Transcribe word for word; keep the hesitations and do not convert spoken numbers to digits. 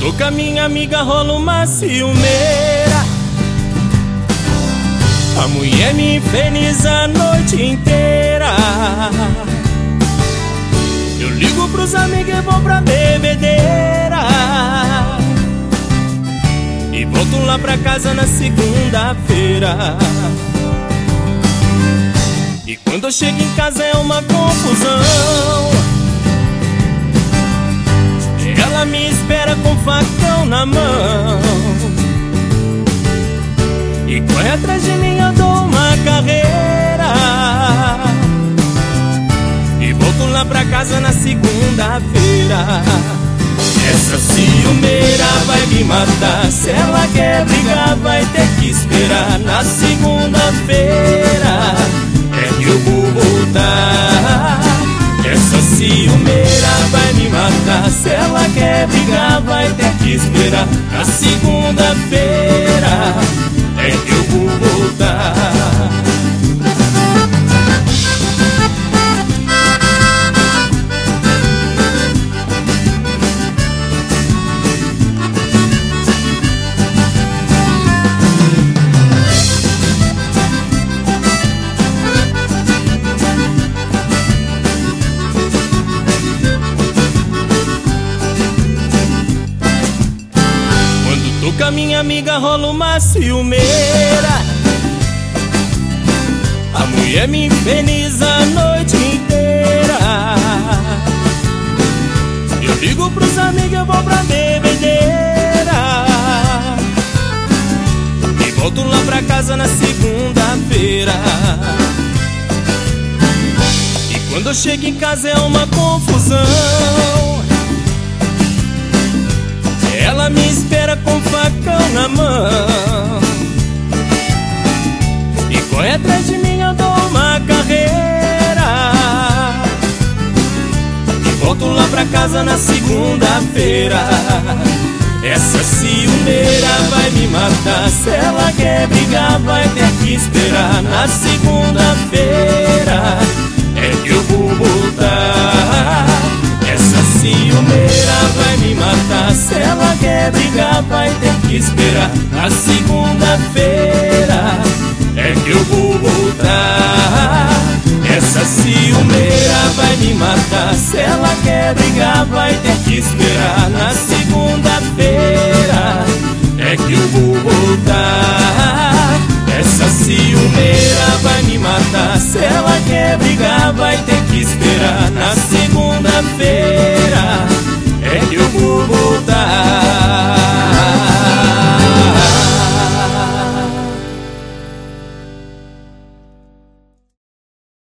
Tô com a minha amiga, rola uma ciumeira. A mulher me infeliza a noite inteira. Eu ligo pros amigos e vou pra bebedeira, e volto lá pra casa na segunda-feira. E quando eu chego em casa é uma confusão. Ela me espera com facão na mão e corre atrás de mim, eu dou uma carreira, e volto lá pra casa na segunda-feira. Essa ciumeira vai me matar. Se ela quer brigar, vai ter que esperar. Na segunda-feira é que eu vou voltar. Essa ciumeira vai me matar. Se ela quer brigar, vai ter que esperar. Na segunda-feira é que eu vou voltar. Tô com a minha amiga, rola uma ciumeira. A mulher me infeliza a noite inteira. Eu ligo pros amigos, eu vou pra bebedeira, e volto lá pra casa na segunda-feira. E quando eu chego em casa é uma confusão. Ela me espera com facão na mão e corre atrás de mim, eu dou uma carreira, e volto lá pra casa na segunda-feira. Essa ciumeira vai me matar. Se ela quer brigar, vai ter que esperar. Na segunda-feira é que eu vou voltar. Essa ciumeira vai me matar. Se ela quer brigar, vai ter que esperar. Na segunda-feira é que eu vou voltar. Essa ciumeira vai me matar. Se ela quer brigar, vai ter que esperar. Na segunda-feira é que eu vou voltar. Essa ciumeira vai me matar. Se ela quer brigar, vai ter que esperar. Na segunda-feira